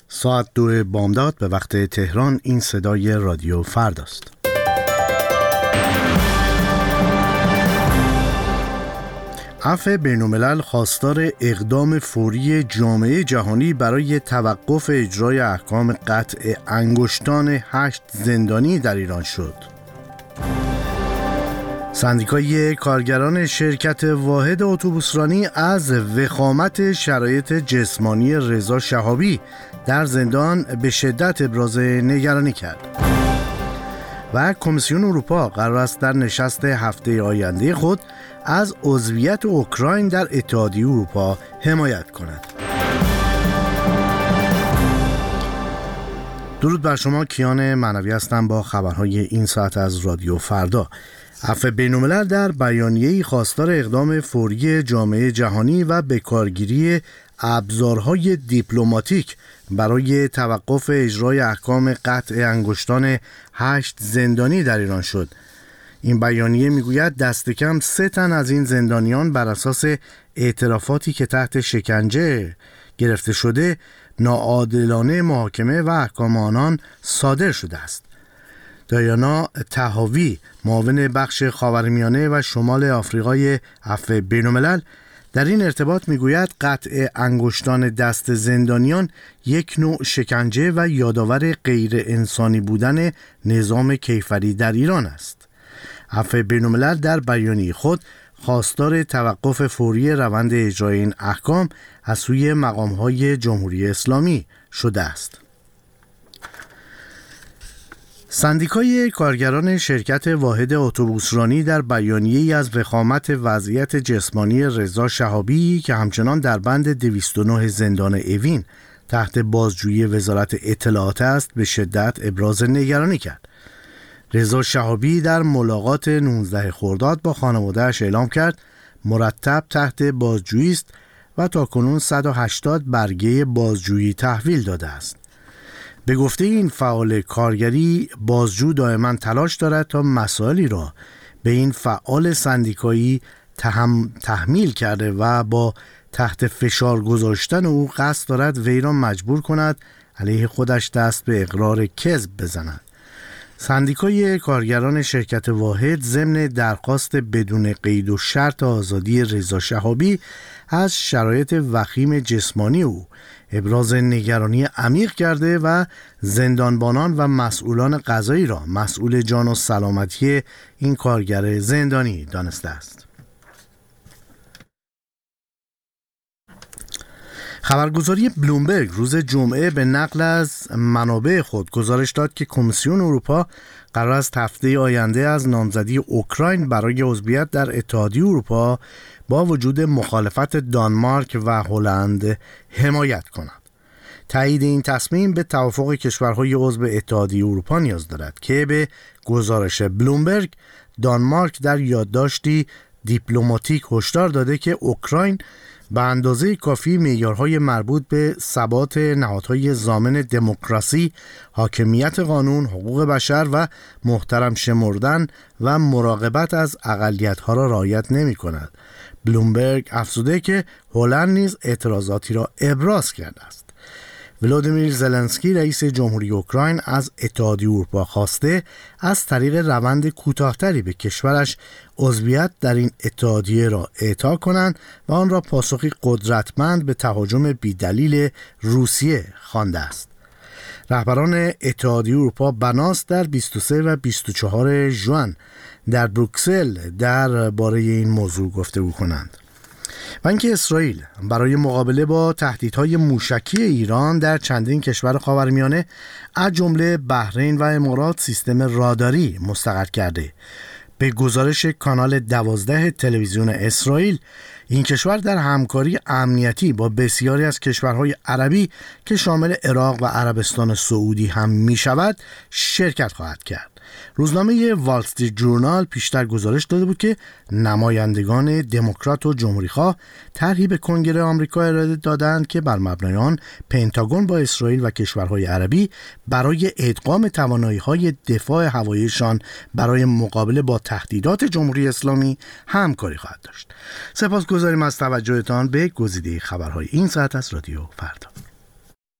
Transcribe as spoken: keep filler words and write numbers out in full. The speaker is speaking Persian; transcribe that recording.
ساعت دو بامداد به وقت تهران. این صدای رادیو فرداست. عفو بین‌الملل خواستار اقدام فوری جامعه جهانی برای توقف اجرای احکام قطع انگشتان هشت زندانی در ایران شد. سندیکای کارگران شرکت واحد اتوبوسرانی از وخامت شرایط جسمانی رضا شهابی در زندان به شدت ابراز نگرانی کرد. و کمیسیون اروپا قرار است در نشست هفته آینده خود از عضویت اوکراین در اتحادیه اروپا حمایت کند. درود بر شما، کیان معنوی هستم با خبرهای این ساعت از رادیو فردا. عفو بین‌الملل در بیانیه‌ای خواستار اقدام فوری جامعه جهانی و به کارگیری ابزارهای دیپلماتیک برای توقف اجرای احکام قطع انگشتان هشت زندانی در ایران شد. این بیانیه میگوید دست کم سه تن از این زندانیان بر اساس اعترافاتی که تحت شکنجه گرفته شده ناعادلانه محاکمه و احکام آنان صادر شده است. دایانا طهاوی، معاون بخش خاورمیانه و شمال آفریقای عفو بین‌الملل، در این ارتباط میگوید قطع انگشتان دست زندانیان یک نوع شکنجه و یادآور غیر انسانی بودن نظام کیفری در ایران است. عفو بین‌الملل در بیانیه خود خواستار توقف فوری روند اجرای این احکام از سوی مقام‌های جمهوری اسلامی شده است. سندیکای کارگران شرکت واحد اتوبوسرانی در بیانیه‌ای از وخامت وضعیت جسمانی رضا شهابی که همچنان در بند دویست و نه زندان اوین تحت بازجویی وزارت اطلاعات است به شدت ابراز نگرانی کرد. رضا شهابی در ملاقات نوزدهم خرداد با خانواده‌اش اعلام کرد مرتب تحت بازجویی است و تاکنون صد و هشتاد برگه بازجویی تحویل داده است. به گفته این فعال کارگری، بازجو دائما تلاش دارد تا مسائلی را به این فعال سندیکایی تهم، تحمیل کرده و با تحت فشار گذاشتن او قصد دارد وی را مجبور کند علیه خودش دست به اقرار کذب بزند. سندیکای کارگران شرکت واحد ضمن درخواست بدون قید و شرط آزادی رضا شهابی از شرایط وخیم جسمانی او ابراز نگرانی عمیق کرده و زندانبانان و مسئولان قضایی را مسئول جان و سلامتی این کارگر زندانی دانسته است. خبرگزاری بلومبرگ روز جمعه به نقل از منابع خود گزارش داد که کمیسیون اروپا قرار است هفته آینده از نامزدی اوکراین برای عضویت در اتحادیه اروپا با وجود مخالفت دانمارک و هلند حمایت کند. تایید این تصمیم به توافق کشورهای عضو اتحادیه اروپا نیاز دارد که به گزارش بلومبرگ دانمارک در یادداشتی دیپلماتیک هشدار داده که اوکراین به اندازه کافی معیارهای مربوط به ثبات نهادهای ضامن دموکراسی، حاکمیت قانون، حقوق بشر و محترم شمردن و مراقبت از اقلیت‌ها را رعایت نمی‌کند. بلومبرگ افزوده که هلند نیز اعتراضاتی را ابراز کرده است. ولادیمیر زلنسکی رئیس جمهوری اوکراین از اتحادیه اروپا خواسته از طریق روند کوتاه‌تری به کشورش عضویت در این اتحادیه را اعطا کنند و آن را پاسخی قدرتمند به تهاجم بی‌دلیل روسیه خوانده است. رهبران اتحادیه اروپا بناست در بیست و سه و بیست و چهار ژوئن در بروکسل درباره این موضوع گفتگو کنند. و اینکه اسرائیل برای مقابله با تهدیدهای موشکی ایران در چندین کشور خاورمیانه از جمله بحرین و امارات سیستم راداری مستقر کرده. به گزارش کانال دوازده تلویزیون اسرائیل، این کشور در همکاری امنیتی با بسیاری از کشورهای عربی که شامل عراق و عربستان سعودی هم می شود شرکت خواهد کرد. روزنامه وال استریت جورنال پیشتر گزارش داده بود که نمایندگان دموکرات و جمهوری‌خواه طرحی به کنگره آمریکا ارائه دادند که بر مبنای آن پنتاگون با اسرائیل و کشورهای عربی برای ادغام توانایی‌های دفاع هواییشان برای مقابله با تهدیدات جمهوری اسلامی همکاری خواهد داشت. سپاسگزاریم از توجهتان به گزیده خبرهای این ساعت از رادیو فردا.